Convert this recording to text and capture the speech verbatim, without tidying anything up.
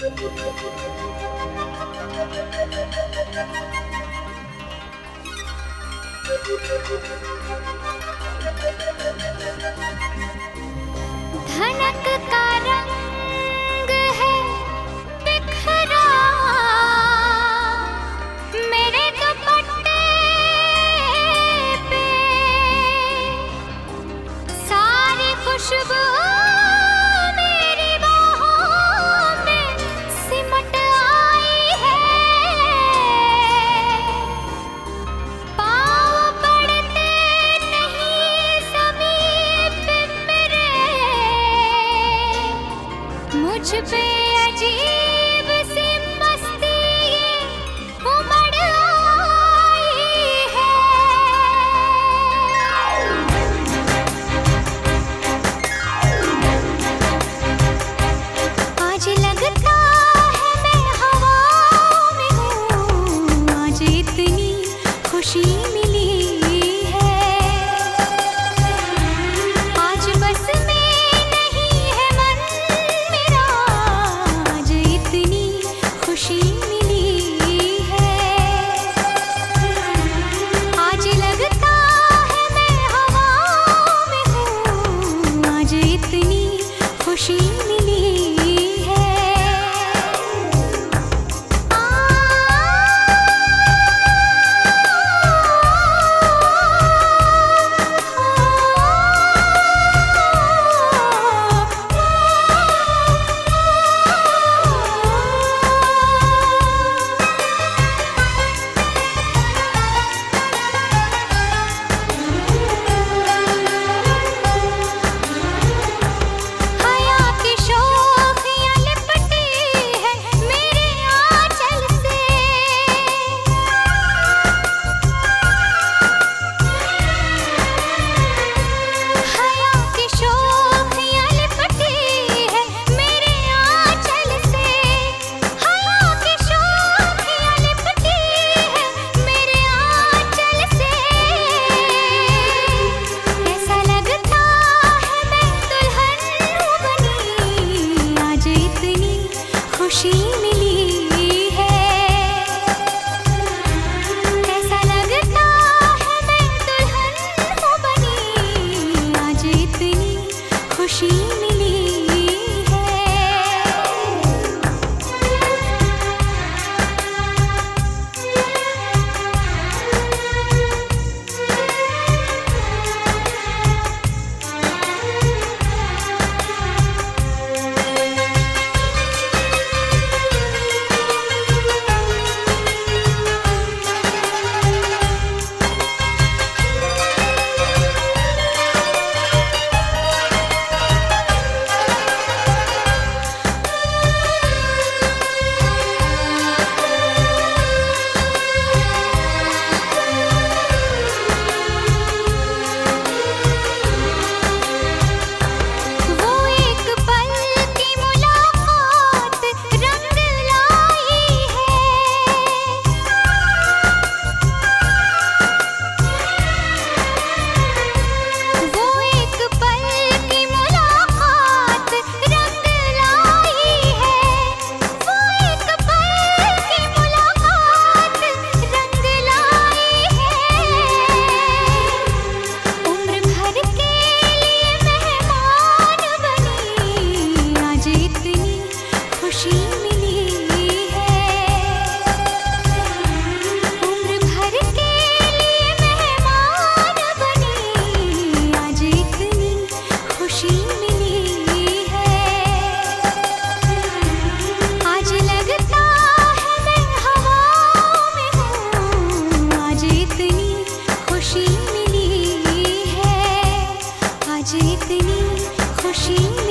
धनक का रंग है बिखरा मेरे दुपट्टे पे, सारी खुशबू मेरी बाहों में सिमट आई है। पाँव पड़ते नहीं ज़मीन पे मेरे, मुझ पे अजीब सी मस्ती ये उमड़ आई है। आज लगता है मैं हवा में हूँ, आज इतनी खुशी मिली है। आज बस में नहीं है मन मेरा, आज इतनी खुशी मिली है। आज लगता है मैं हवा में हूँ, आज इतनी खुशी मिली है। हया की शोखियाँ लिपटी है मेरे आंचल से, हया की शोखियाँ लिपटी है मेरे आंचल से, हया की शोखियाँ लिपटी है मेरे आंचल से। ऐसा लगता है मैं दुल्हन हूँ बनी, आज इतनी खुशी मिली है। ऐसा लगता है मैं दुल्हन हूँ बनी, आज इतनी खुशी मिली है। वो एक पल की मुलाकात रंग लाई है। वो एक पल की मुलाकात रंग लाई है। वो एक पल की मुलाकात रंग लाई है। उम्र भर के लिए मेहमान बनी, आज इतनी खुशी मिली है। उम्र भर के लिए मेहमान बनी, आज इतनी खुशी मिली है। आज लगता है मैं हवा में हूँ, आज इतनी खुशी मिली है। आज इतनी खुशी